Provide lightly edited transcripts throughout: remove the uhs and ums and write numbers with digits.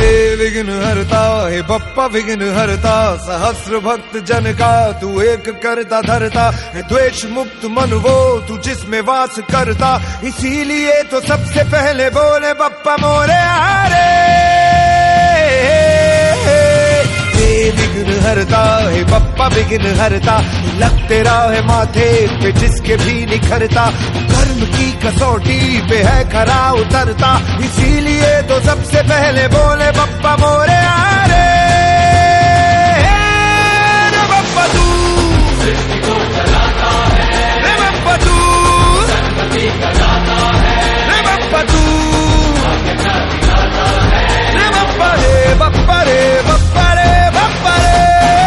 विघ्न हरता हे बप्पा विघ्न हरता, सहस्र भक्त जन का तू एक करता धरता, द्वेष मुक्त मन वो तू जिसमें वास करता, इसीलिए तो सबसे पहले बोले बप्पा मोरे आरे। विघ्न हरता हे बप्पा विघ्न हरता, लग तेरा है माथे पे जिसके भी निखरता, कर्म की कसौटी पे है खरा उतरता, इसीलिए तो सबसे पहले बोले बप्पा मोरे आरे। रे बप्पा तू सृष्टि को चलाता है, रे बप्पा तू सरस्वती का दाता है, रे बप्पा तू रे बप्पा रे बप्पा रे बप्पा रे बप्पा रे।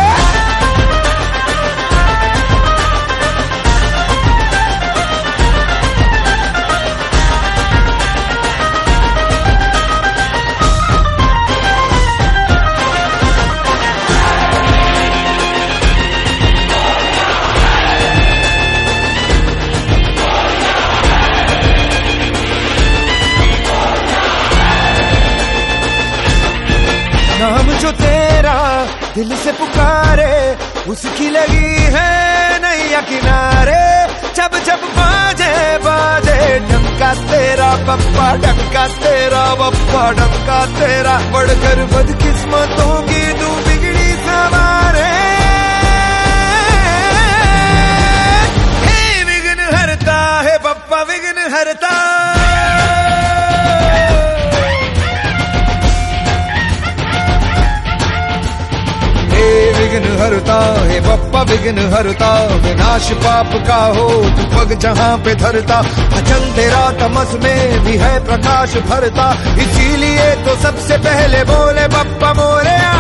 नाम जो तेरा दिल से पुकारे, उसकी लगी है नैया किनारे, जब जब बाजे बाजे डंका तेरा बप्पा, डंका तेरा बप्पा, डंका तेरा, बढ़कर बदकिस्मतों की तू बिगड़ी सवारे। हे विघ्न हरता है बप्पा विघ्न हरता, विघ्न हरता हे बप्पा विघ्न हरता, विनाश पाप का हो तू पग जहाँ पे धरता, अचल तेरा तमस में भी है प्रकाश भरता, इसीलिए तो सबसे पहले बोले बप्पा मोरे।